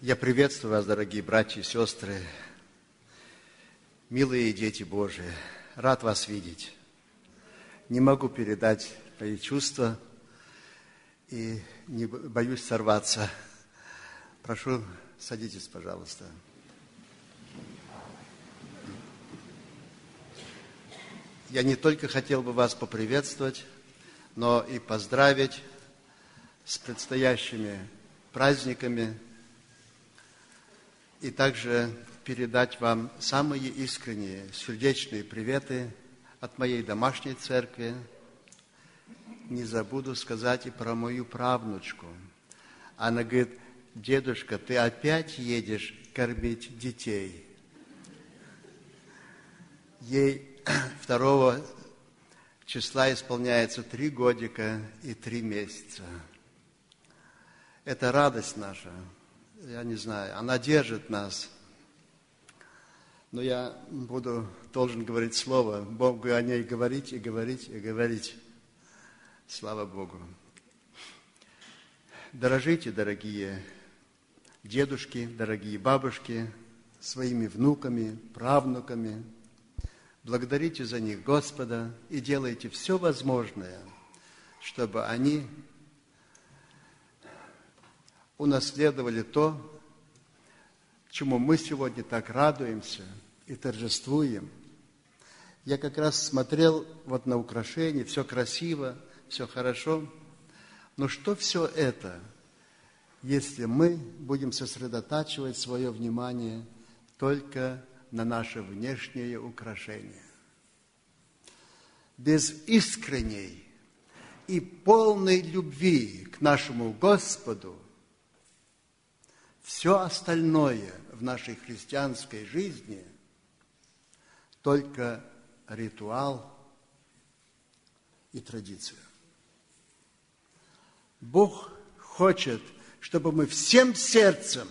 Я приветствую вас, дорогие братья и сестры, милые дети Божии. Рад вас видеть. Не могу передать мои чувства и не боюсь сорваться. Прошу, садитесь, пожалуйста. Я не только хотел бы вас поприветствовать, но и поздравить с предстоящими праздниками и также передать вам самые искренние, сердечные приветы от моей домашней церкви. Не забуду сказать и про мою правнучку. Она говорит: дедушка, ты опять едешь кормить детей? Ей 2 числа исполняется 3 годика и 3 месяца. Это радость наша. Я не знаю, она держит нас. Но я должен говорить слово, Богу о ней говорить и говорить и говорить. Слава Богу. Дорожите, дорогие дедушки, дорогие бабушки, своими внуками, правнуками. Благодарите за них Господа и делайте все возможное, чтобы они унаследовали то, чему мы сегодня так радуемся и торжествуем. Я как раз смотрел вот на украшения, все красиво, все хорошо. Но что все это, если мы будем сосредотачивать свое внимание только на наше внешнее украшение? Без искренней и полной любви к нашему Господу все остальное в нашей христианской жизни только ритуал и традиция. Бог хочет, чтобы мы всем сердцем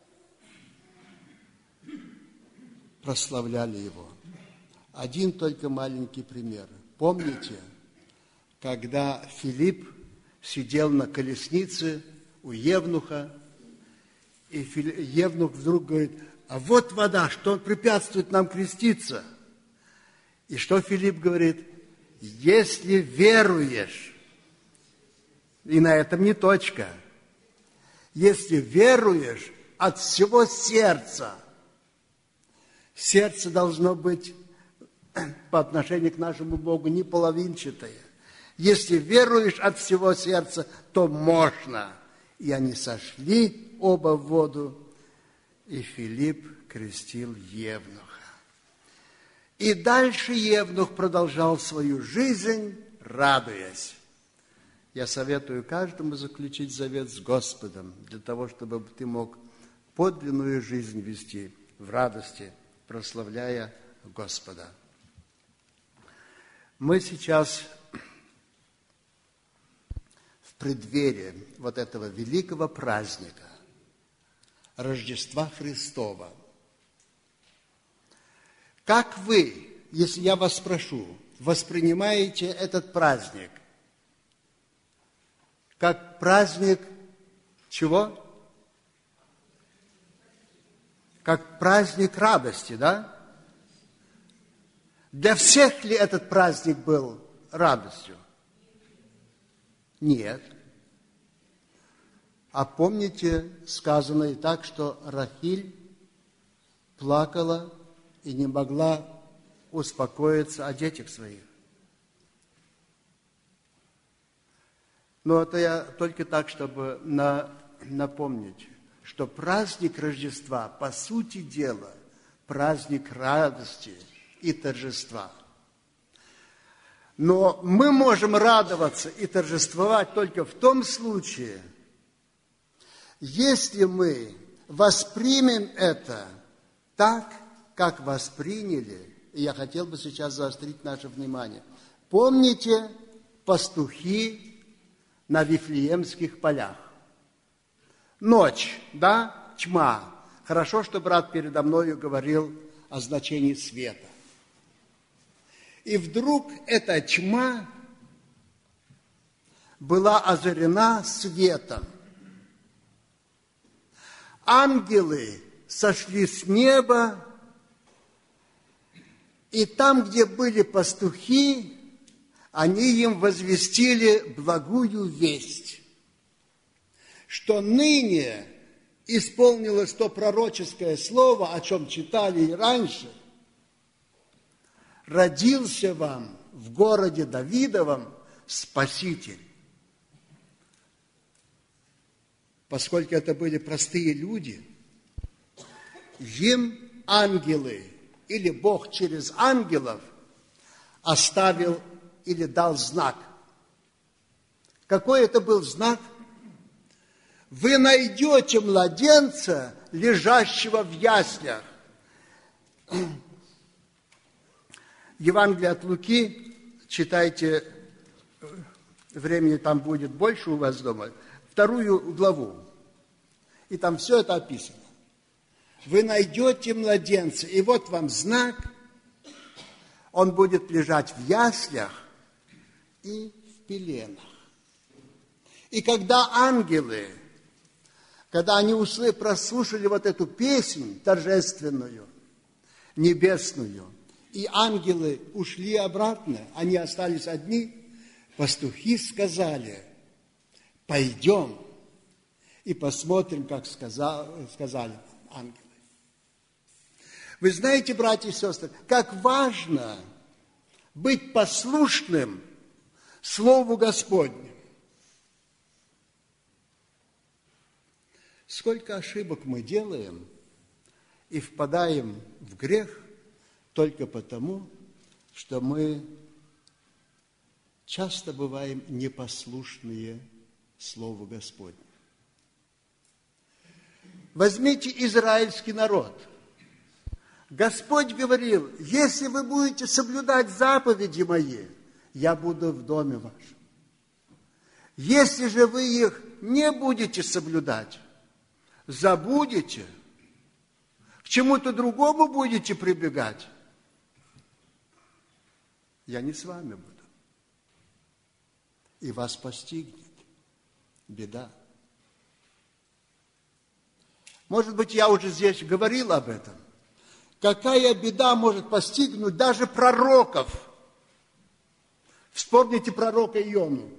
прославляли Его. Один только маленький пример. Помните, когда Филипп сидел на колеснице у евнуха, и евнух вдруг говорит: а вот вода, что препятствует нам креститься? И что Филипп говорит? Если веруешь, и на этом не точка, если веруешь от всего сердца, сердце должно быть по отношению к нашему Богу не половинчатое. Если веруешь от всего сердца, то можно. И они сошли оба в воду, и Филипп крестил евнуха. И дальше евнух продолжал свою жизнь, радуясь. Я советую каждому заключить завет с Господом, для того, чтобы ты мог подлинную жизнь вести в радости, прославляя Господа. Мы сейчас в преддверии вот этого великого праздника, Рождества Христова. Как вы, если я вас спрошу, воспринимаете этот праздник? Как праздник чего? Как праздник радости, да? Для всех ли этот праздник был радостью? Нет. А помните, сказано и так, что Рахиль плакала и не могла успокоиться о детях своих. Но это я только так, чтобы напомнить, что праздник Рождества, по сути дела, праздник радости и торжества. Но мы можем радоваться и торжествовать только в том случае, если мы воспримем это так, как восприняли, и я хотел бы сейчас заострить наше внимание. Помните пастухи на Вифлеемских полях? Ночь, да, тьма. Хорошо, что брат передо мною говорил о значении света. И вдруг эта тьма была озарена светом. ангелы сошли с неба, и там, где были пастухи, они им возвестили благую весть, что ныне исполнилось то пророческое слово, о чем читали и раньше. Родился вам в городе Давидовом Спаситель. Поскольку это были простые люди, им ангелы или Бог через ангелов оставил или дал знак. Какой это был знак? Вы найдете младенца, лежащего в яслях. Евангелие от Луки, читайте, времени там будет больше у вас дома, 2 главу. И там все это описано. Вы найдете младенца, и вот вам знак, он будет лежать в яслях и в пеленах. И когда ангелы, когда они прослушали вот эту песнь торжественную, небесную, и ангелы ушли обратно, они остались одни, пастухи сказали: пойдем и посмотрим, как сказали ангелы. Вы знаете, братья и сестры, как важно быть послушным Слову Господню. Сколько ошибок мы делаем и впадаем в грех только потому, что мы часто бываем непослушные Слову Господню. Возьмите израильский народ. Господь говорил: если вы будете соблюдать заповеди мои, я буду в доме вашем. Если же вы их не будете соблюдать, забудете, к чему-то другому будете прибегать, я не с вами буду. И вас постигнет беда. Может быть, я уже здесь говорил об этом. Какая беда может постигнуть даже пророков? Вспомните пророка Иону.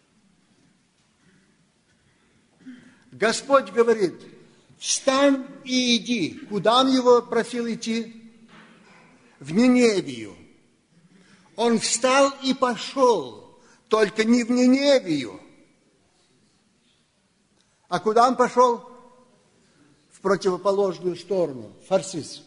Господь говорит: встань и иди. Куда он его просил идти? В Ниневию. Он встал и пошел, только не в Ниневию. А куда он пошел? В противоположную сторону, в Тарсис.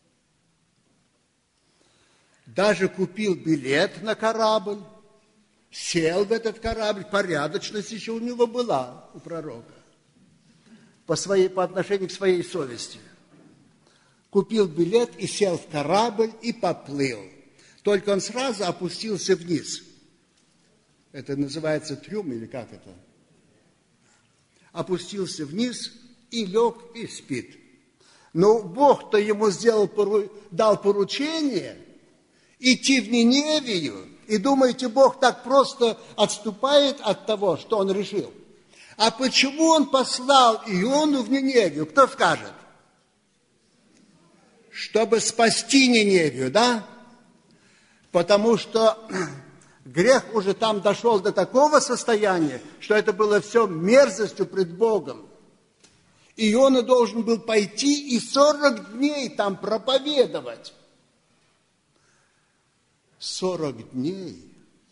Даже купил билет на корабль, сел в этот корабль, порядочность еще у него была, у пророка, по отношению к своей совести. Купил билет и сел в корабль и поплыл. Только он сразу опустился вниз. Это называется трюм или как это? Опустился вниз и лег и спит. Но Бог-то ему дал поручение идти в Ниневию. И думаете, Бог так просто отступает от того, что он решил? А почему он послал Иону в Ниневию? Кто скажет? Чтобы спасти Ниневию, да? Потому что грех уже там дошел до такого состояния, что это было все мерзостью пред Богом. Иона должен был пойти и 40 дней там проповедовать. 40 дней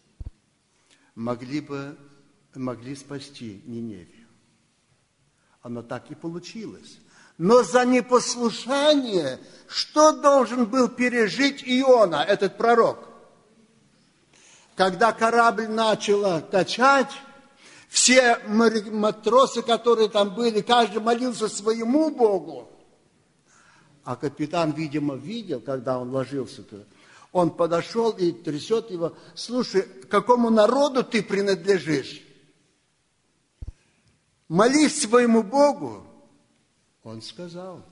могли спасти Ниневию. Оно так и получилось. Но за непослушание что должен был пережить Иона, этот пророк? Когда корабль начало качать, все матросы, которые там были, каждый молился своему Богу. А капитан, видимо, видел, когда он ложился туда. Он подошел и трясет его: слушай, к какому народу ты принадлежишь? Молись своему Богу. Он сказал,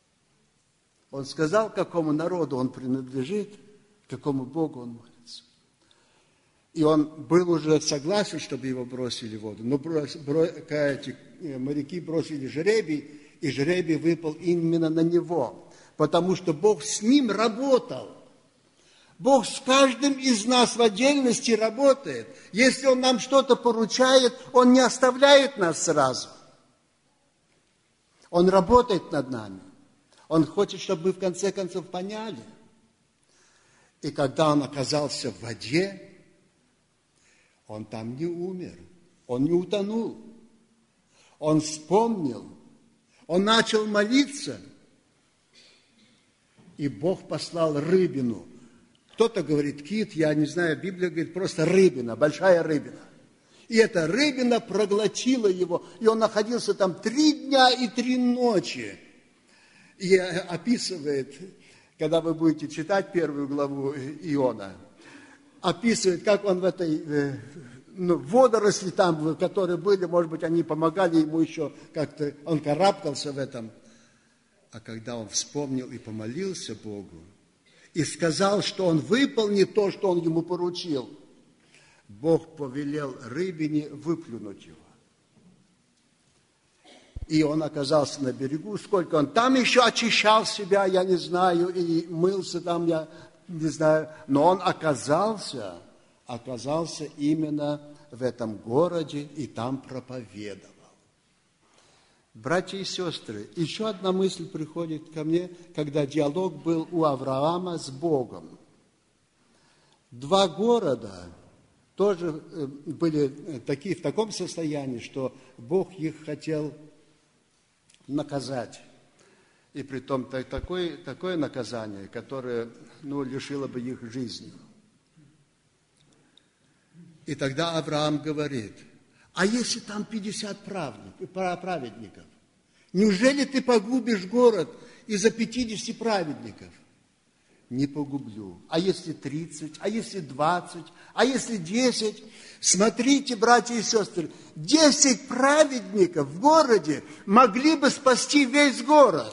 к какому народу он принадлежит, к какому Богу он молится. И он был уже согласен, чтобы его бросили в воду. Но эти моряки бросили жребий, и жребий выпал именно на него, потому что Бог с ним работал. Бог с каждым из нас в отдельности работает. Если Он нам что-то поручает, Он не оставляет нас сразу. Он работает над нами. Он хочет, чтобы мы в конце концов поняли. И когда он оказался в воде, он там не умер, он не утонул. Он вспомнил, он начал молиться, и Бог послал рыбину. Кто-то говорит кит, я не знаю, Библия говорит просто рыбина, большая рыбина. И эта рыбина проглотила его, и он находился там 3 дня и 3 ночи. И описывает, когда вы будете читать 1 главу Иона, описывает, как он в этой водоросли там, которые были, может быть, они помогали ему еще как-то, он карабкался в этом. А когда он вспомнил и помолился Богу, и сказал, что он выполнит то, что он ему поручил, Бог повелел рыбине выплюнуть его. И он оказался на берегу. Сколько он там еще очищал себя, я не знаю, и мылся там, я не знаю. Но он оказался именно в этом городе и там проповедовал. Братья и сестры, еще одна мысль приходит ко мне, когда диалог был у Авраама с Богом. 2 города тоже были в таком состоянии, что Бог их хотел наказать. И притом такое наказание, которое лишило бы их жизни. И тогда Авраам говорит: а если там 50 праведников? Неужели ты погубишь город из-за 50 праведников? Не погублю. А если 30? А если 20? А если 10? Смотрите, братья и сестры, 10 праведников в городе могли бы спасти весь город.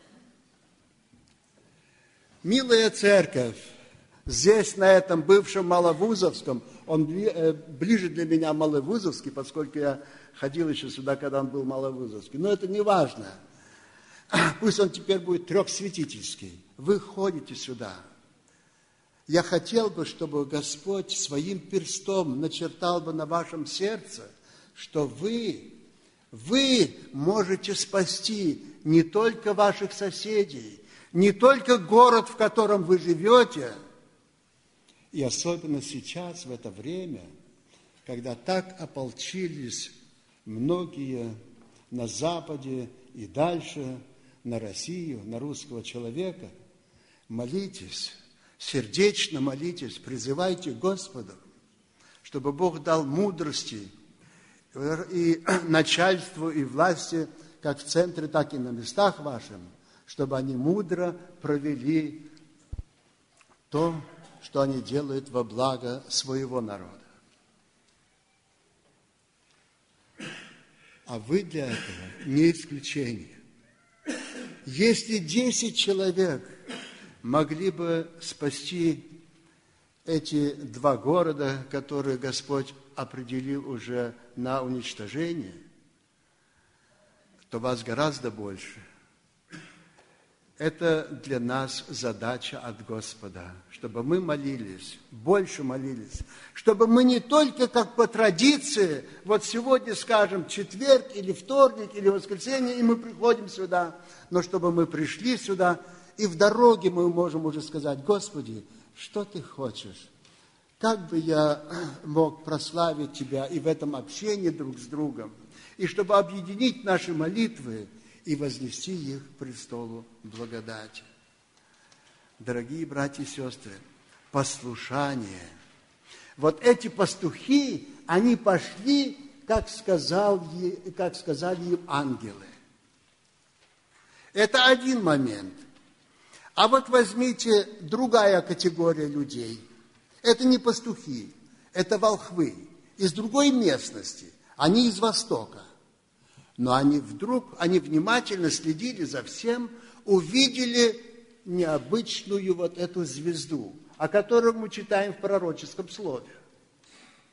Милая церковь, здесь, на этом бывшем Маловузовском, он ближе для меня Маловузовский, поскольку я ходил еще сюда, когда он был Маловузовский. Но это не важно. Пусть он теперь будет трехсвятительский. Вы ходите сюда. Я хотел бы, чтобы Господь своим перстом начертал бы на вашем сердце, что вы можете спасти не только ваших соседей, не только город, в котором вы живете, и особенно сейчас, в это время, когда так ополчились многие на Западе и дальше на Россию, на русского человека, молитесь, сердечно молитесь, призывайте Господа, чтобы Бог дал мудрости и начальству, и власти, как в центре, так и на местах ваших, чтобы они мудро провели то, что они делают во благо своего народа. А вы для этого не исключение. Если 10 человек могли бы спасти эти 2 города, которые Господь определил уже на уничтожение, то вас гораздо больше. Это для нас задача от Господа, чтобы мы молились, больше молились, чтобы мы не только как по традиции, вот сегодня, скажем, четверг или вторник или воскресенье, и мы приходим сюда, но чтобы мы пришли сюда, и в дороге мы можем уже сказать: Господи, что Ты хочешь? Как бы я мог прославить Тебя и в этом общении друг с другом, и чтобы объединить наши молитвы и вознести их к престолу благодати. Дорогие братья и сестры, послушание. Вот эти пастухи, они пошли, как сказали им ангелы. Это один момент. А вот возьмите другая категория людей. Это не пастухи, это волхвы из другой местности. Они из Востока. Но они внимательно следили за всем, увидели необычную вот эту звезду, о которой мы читаем в пророческом слове.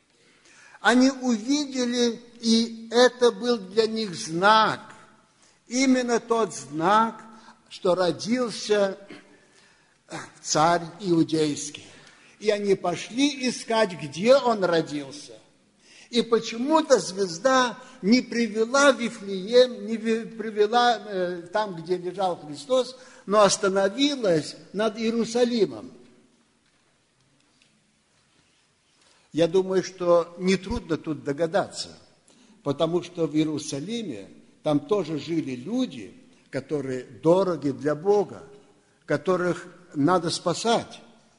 Они увидели, и это был для них знак. именно тот знак, что родился царь иудейский. И они пошли искать, где он родился. И почему-то звезда не привела в Вифлеем, не привела там, где лежал Христос, но остановилась над Иерусалимом. Я думаю, что нетрудно тут догадаться, потому что в Иерусалиме там тоже жили люди, которые дороги для Бога, которых надо спасать.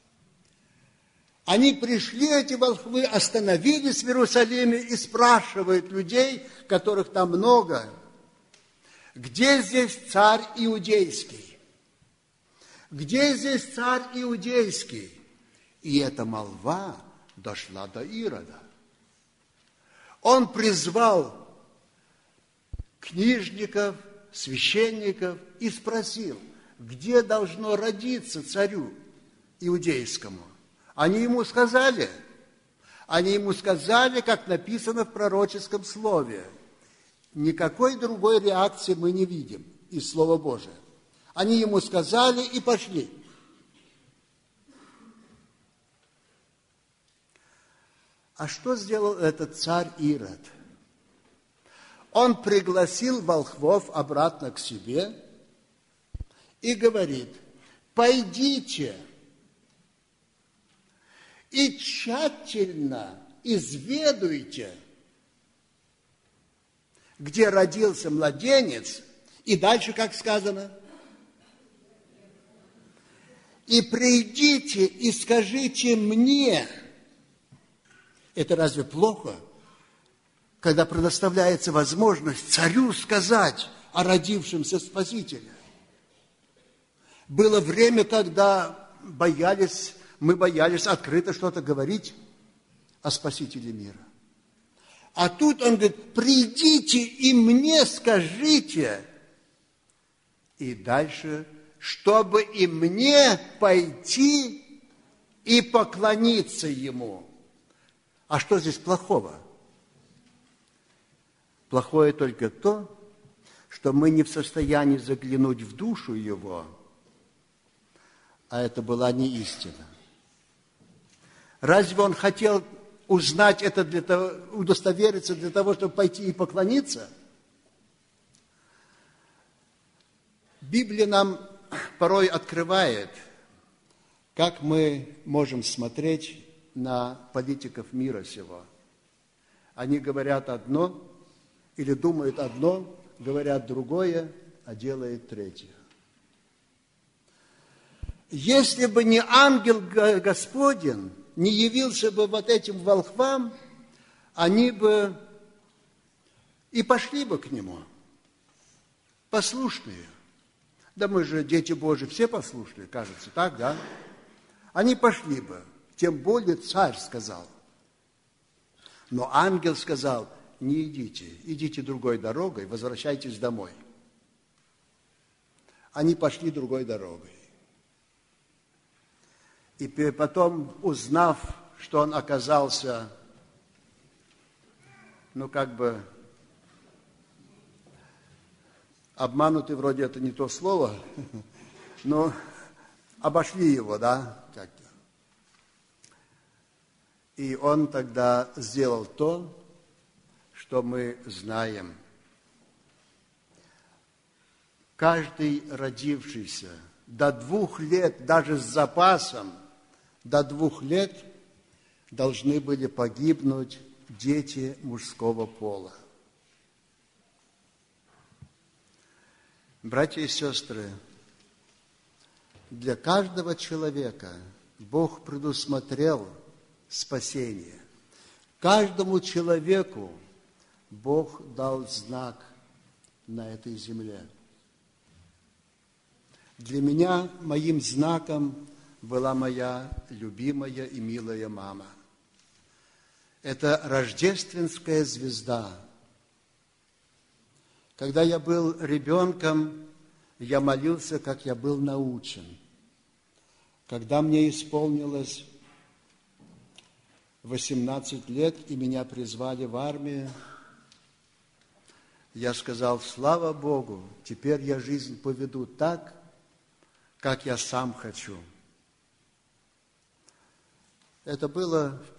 Они пришли, эти волхвы, остановились в Иерусалиме и спрашивают людей, которых там много, где здесь царь иудейский? Где здесь царь иудейский? И эта молва дошла до Ирода. Он призвал книжников, священников и спросил, где должно родиться царю иудейскому. Они ему сказали, как написано в пророческом слове. Никакой другой реакции мы не видим из Слова Божия. Они ему сказали и пошли. А что сделал этот царь Ирод? Он пригласил волхвов обратно к себе и говорит: пойдите и тщательно изведуйте, где родился младенец, и дальше, как сказано, и придите и скажите мне. Это разве плохо, когда предоставляется возможность царю сказать о родившемся Спасителе? Было время, когда мы боялись открыто что-то говорить о Спасителе мира. А тут он говорит: придите и мне скажите. И дальше, чтобы и мне пойти и поклониться ему. А что здесь плохого? Плохое только то, что мы не в состоянии заглянуть в душу его, а это была не истина. Разве он хотел узнать это для того, удостовериться для того, чтобы пойти и поклониться? Библия нам порой открывает, как мы можем смотреть на политиков мира сего. Они говорят одно или думают одно, говорят другое, а делают третье. Если бы не ангел Господень, не явился бы вот этим волхвам, они бы и пошли бы к нему, послушные. Да мы же, дети Божьи, все послушные, кажется, так, да? Они пошли бы, тем более царь сказал. Но ангел сказал: не идите, идите другой дорогой, возвращайтесь домой. Они пошли другой дорогой. И потом, узнав, что он оказался, обманутый, вроде это не то слово, но обошли его, да, как-то. И он тогда сделал то, что мы знаем. Каждый родившийся до 2 лет, даже с запасом, до 2 лет должны были погибнуть дети мужского пола. Братья и сестры, для каждого человека Бог предусмотрел спасение. Каждому человеку Бог дал знак на этой земле. Для меня моим знаком была моя любимая и милая мама. Это рождественская звезда. Когда я был ребенком, я молился, как я был научен. Когда мне исполнилось 18 лет, и меня призвали в армию, Я сказал: слава Богу, теперь я жизнь поведу так, как я сам хочу. Это было в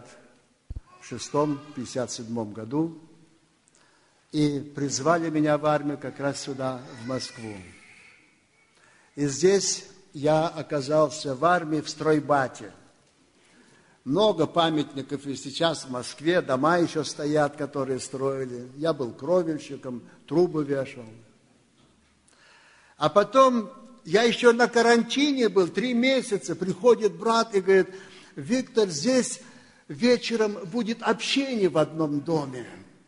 56-57 году. И призвали меня в армию как раз сюда, в Москву. И здесь я оказался в армии в стройбате. Много памятников и сейчас в Москве, дома еще стоят, которые строили. Я был кровельщиком, трубы вешал. А потом я еще на карантине был, 3 месяца. Приходит брат и говорит: Виктор, здесь вечером будет общение в одном доме.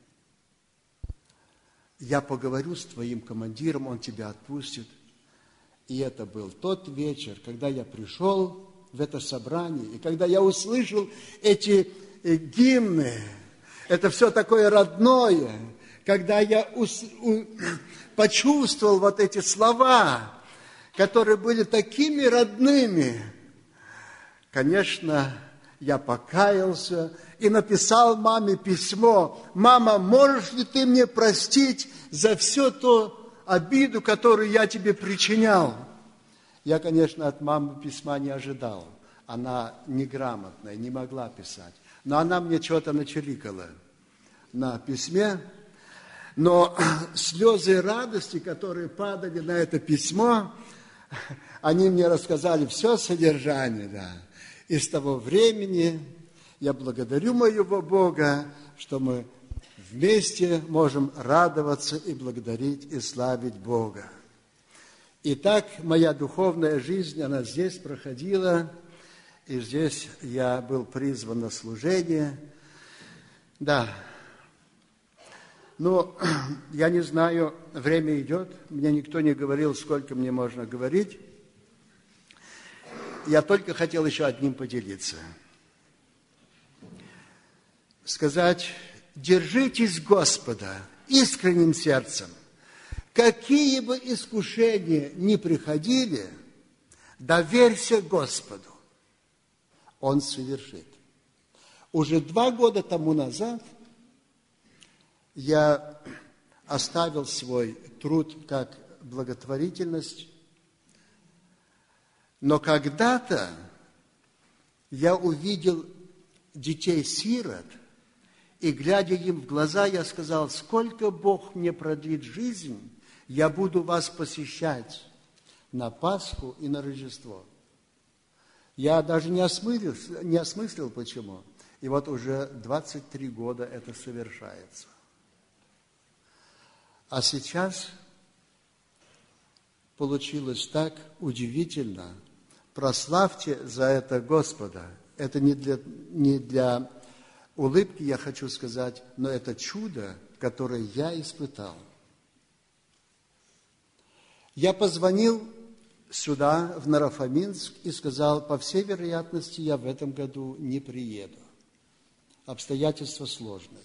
Я поговорю с твоим командиром, он тебя отпустит. И это был тот вечер, когда я пришел в это собрание, и когда я услышал эти гимны, это все такое родное, когда я почувствовал вот эти слова, которые были такими родными, конечно, я покаялся и написал маме письмо: мама, можешь ли ты мне простить за все то обиду, которую я тебе причинял? Я, конечно, от мамы письма не ожидал. Она неграмотная, не могла писать. Но она мне что-то начерикала на письме. Но слезы радости, которые падали на это письмо, они мне рассказали все содержание, да. И с того времени я благодарю моего Бога, что мы вместе можем радоваться и благодарить и славить Бога. Итак, моя духовная жизнь, она здесь проходила, и здесь я был призван на служение. Да. Но я не знаю, время идет, мне никто не говорил, сколько мне можно говорить. Я только хотел еще одним поделиться. Сказать: держитесь Господа искренним сердцем. Какие бы искушения ни приходили, доверься Господу. Он совершит. Уже 2 года тому назад я оставил свой труд как благотворительность. Но когда-то я увидел детей-сирот, и, глядя им в глаза, я сказал: сколько Бог мне продлит жизнь, я буду вас посещать на Пасху и на Рождество. Я даже не осмыслил, почему. И вот уже 23 года это совершается. А сейчас получилось так удивительно. Прославьте за это Господа. Это не для улыбки, я хочу сказать, но это чудо, которое я испытал. Я позвонил сюда, в Наро-Фоминск, и сказал: по всей вероятности, я в этом году не приеду. Обстоятельства сложные.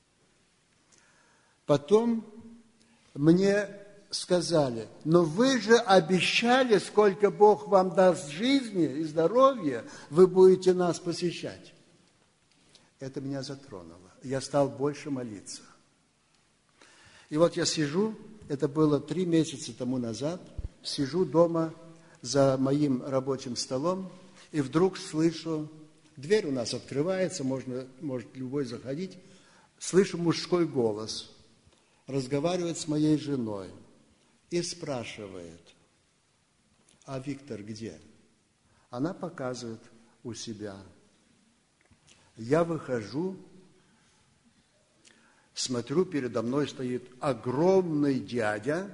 Потом мне сказали: но вы же обещали, сколько Бог вам даст жизни и здоровья, вы будете нас посещать. Это меня затронуло. Я стал больше молиться. И вот я сижу, это было 3 месяца тому назад, сижу дома за моим рабочим столом, и вдруг слышу, дверь у нас открывается, может любой заходить, слышу мужской голос, разговаривает с моей женой и спрашивает: а Виктор где? Она показывает у себя. Я выхожу, смотрю, передо мной стоит огромный дядя,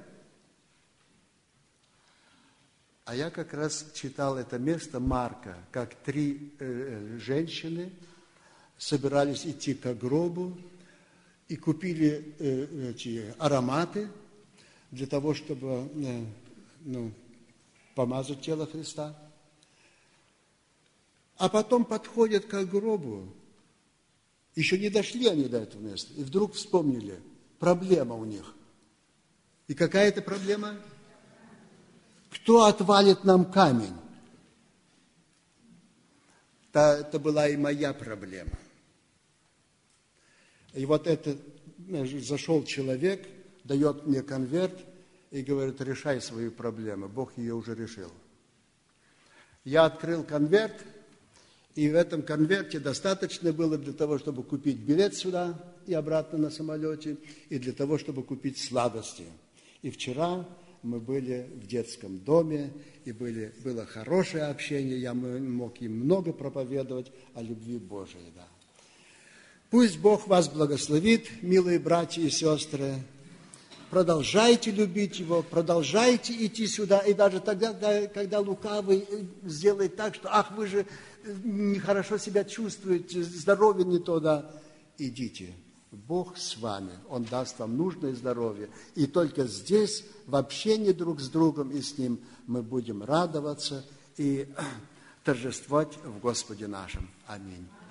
а я как раз читал это место Марка, как 3 женщины собирались идти к гробу и купили эти ароматы для того, чтобы помазать тело Христа. А потом подходят к гробу. Еще не дошли они до этого места. И вдруг вспомнили, проблема у них. И какая это проблема? Кто отвалит нам камень? Это была и моя проблема. И вот это зашел человек, дает мне конверт и говорит: решай свою проблему, Бог ее уже решил. Я открыл конверт, и в этом конверте достаточно было для того, чтобы купить билет сюда и обратно на самолете, и для того, чтобы купить сладости. И вчера мы были в детском доме, и было хорошее общение, я мог им много проповедовать о любви Божией. Да. Пусть Бог вас благословит, милые братья и сестры. Продолжайте любить Его, продолжайте идти сюда, и даже тогда, когда лукавый сделает так, что «ах, вы же нехорошо себя чувствуете, здоровье не то», да, идите. Бог с вами, Он даст вам нужное здоровье. И только здесь, в общении друг с другом и с Ним, мы будем радоваться и торжествовать в Господе нашем. Аминь.